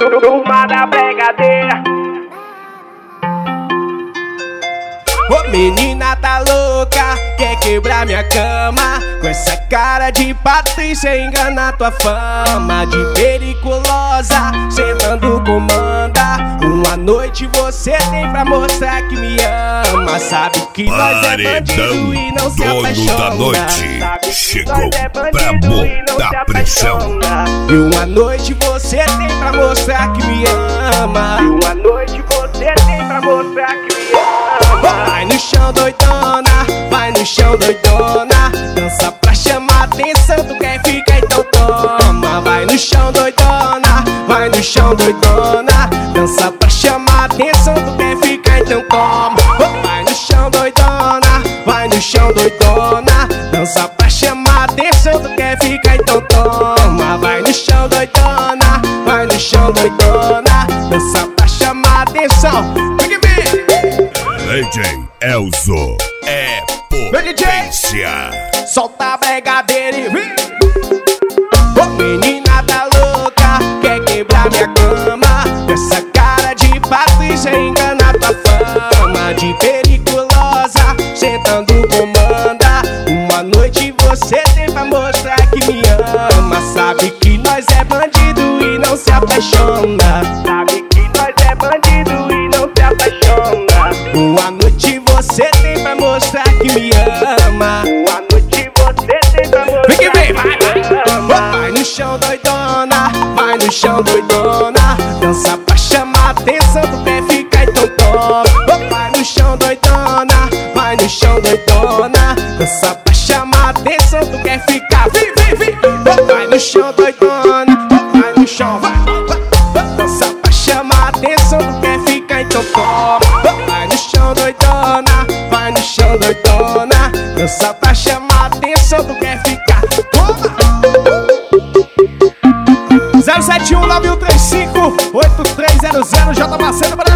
Turma da Bregadeira. Ô menina tá louca, quer quebrar minha cama. Com essa cara de Patrícia engana tua fama de periculosa, sentando comanda. Uma noite você tem pra mostrar que me ama. Sabe que nós é bandido e não se apaixona. Da noite chegou pra botar pressão. E uma noite você tem pra mostrar que me ama. E uma noite você tem pra mostrar que me ama. Vai no chão doidona, vai no chão doidona. Dança pra chamar atenção, tu quer ficar então toma. Vai no chão doidona, vai no chão doidona. Dança pra chamar atenção, tu quer ficar então toma. Vai no chão doidona, vai no chão doidona. Dança pra chamar atenção, tu quer ficar então toma. Vai no chão doidona, vai no chão doidona. Dança pra chamar atenção. DJ Elzo é potência. Solta a bregadeira e vem. Ô menina tá louca, quer quebrar minha cama. Essa cara de Patrícia engana tua fama de periculosa, sentando comanda. Uma noite você tem pra mostrar que me ama. Sabe que nós é bandido e não se apaixona. Sabe que nós é bandido e não se apaixona. Uma noite você tem pra mostrar que me ama. Uma noite você tem pra mostrar vem que vem, vai, vai. Vai no chão doidona, vai no chão doidona. Dança pra chamar atenção, tu quer ficar então toma. Vai no chão doidona, vai no chão doidona. Dança pra chamar atenção, tu quer ficar. Vem, vem, vem. Vai no chão doidona, vai no chão, vai. Dança pra chamar atenção, tu quer ficar então toma. Vai no chão doidona, vai no chão doidona. Dança pra chamar atenção, tu quer ficar. Toma! 071 9135 8300 J Macedo Brasil.